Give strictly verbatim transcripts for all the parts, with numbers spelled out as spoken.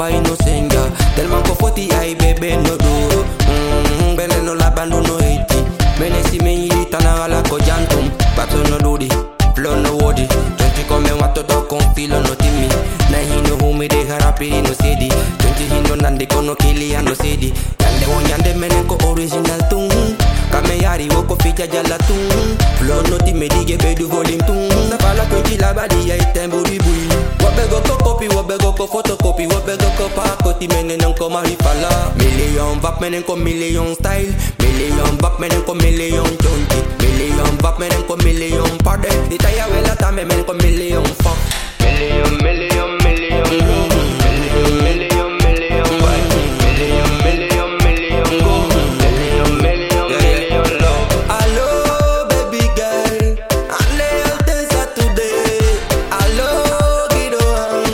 by no senga. Del manco foti ai bebe no duro. Mm, bele no la bando no eti. Mene si me yita na ala ko jantum. Pato no dudi, flow no wodi. Twenty come wato do con filo no timi. Na hino humi de harapi no sedi. Twenty hino nande kono kili no sedi. Yande won yande mene ko original tung. Kame yari woko ficha jala tung. Flow no timi dige bedu volume tung. Na pala twenty la badi ya itemburi bui. Wabe go ko copy, wabe go ko photocopy, wabe go ko pa koti mene nang ko maripala. Million bap mene ko million style. Million bap mene ko million twenty. Million bap mene ko million party. Ditaya wela tame mene ko million fuck. Million, million, million, go. Million, million, million, buy. Million, million, million, go. Million, million, million, love. Hello, baby girl. Ale alten Saturday. Hello, Gido.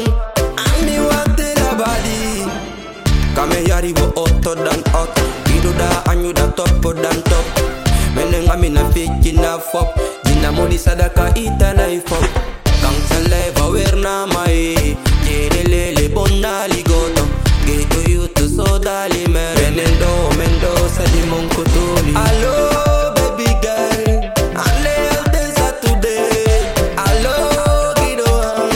Ami wakte la body. Kame yari wo otto dan hot. Gido da anyu da top dan top. Mene ngami na fiki na fop. Jina modi sadaka ita na ifop. Kang saleva werna mai. Jere lele bonna ligoto. Geto yutu so dali merenendo. Mendoza di Moncotoli. Hello, baby girl. Ale alten Saturday. Hello, Gido.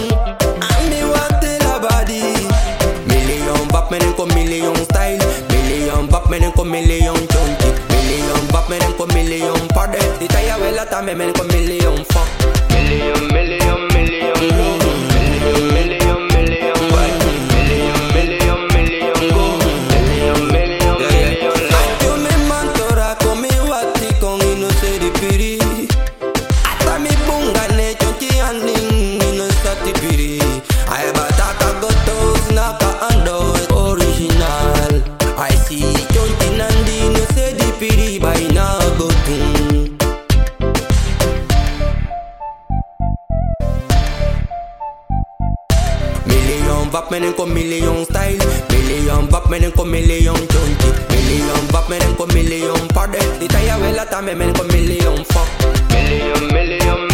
Ami wakte la body. Million bap menen ko million style. Million bap menen ko million twenty. Million bap menen ko million party. Ditaya wela tame menen ko million fuck. Million, million, million, go. Million, million, million, buy. Million, million, million, go. Million, million, million, love. Yo me mantora con mi wati con ino se di piri. Ata mi bunga ne chonchi anding ino sati piri. Ay batata gotos naka ando original. I see chonchi nandi no se di piri by na gotum. Million bap menen ko million style. Million bap menen ko million twenty. Million bap menen ko million party. Ditaya wela tame menen ko million fuck. Million, million,